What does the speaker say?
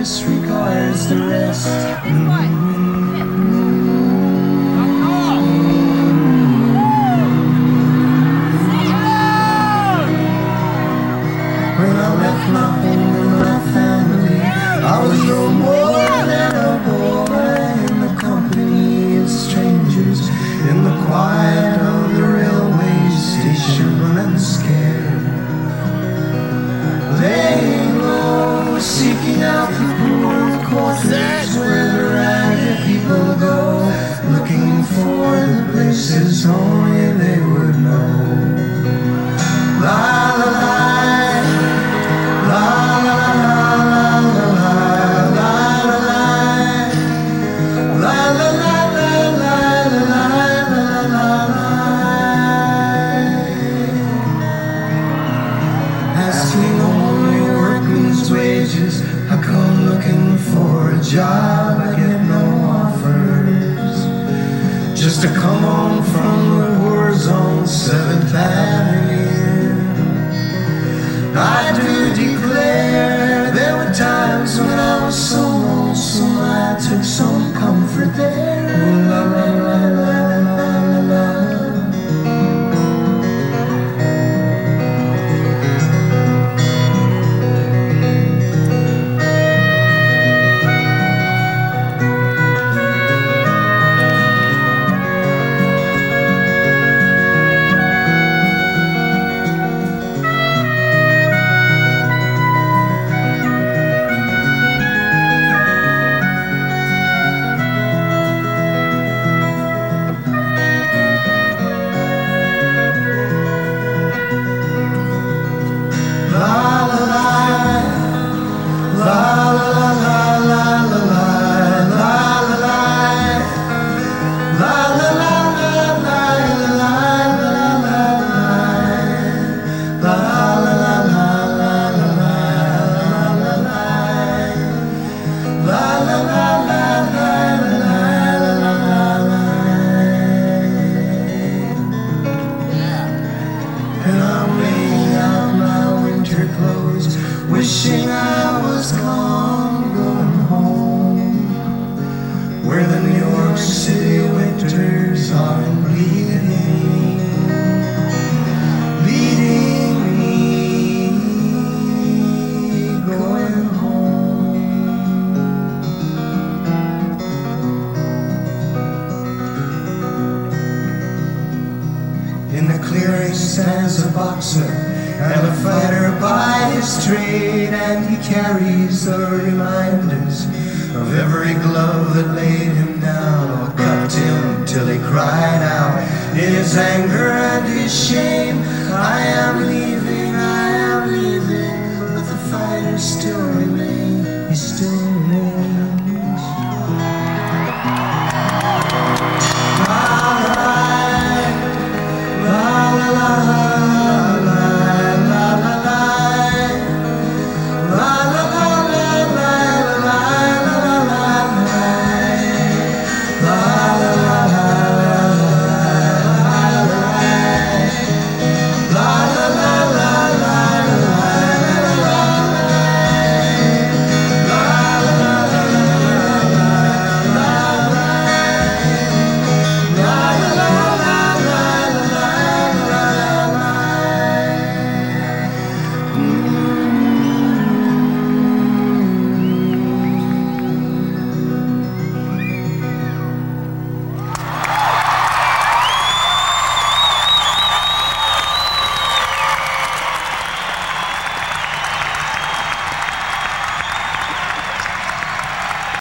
disregards the rest. When I left my home and my family, I was no more than a boy in the company of strangers, in the quiet of the railway station, running scared, laying low, seeking out the poor quarters where the ragged people go, looking for the places only they would know. La la la. I come looking for a job, I get no offers, just to come home from the wars on 7th Avenue. I do declare there were times when I was so lonesome I took some comfort there. Ooh, la, la, la, la, la, la, la. Wishing I was gone, going home, where the New York City winters are bleeding me, going home. In the clearing stands a boxer and a fighter by his trade, and he carries the reminders of every glove that laid him down or cuffed him till he cried out in his anger and his shame.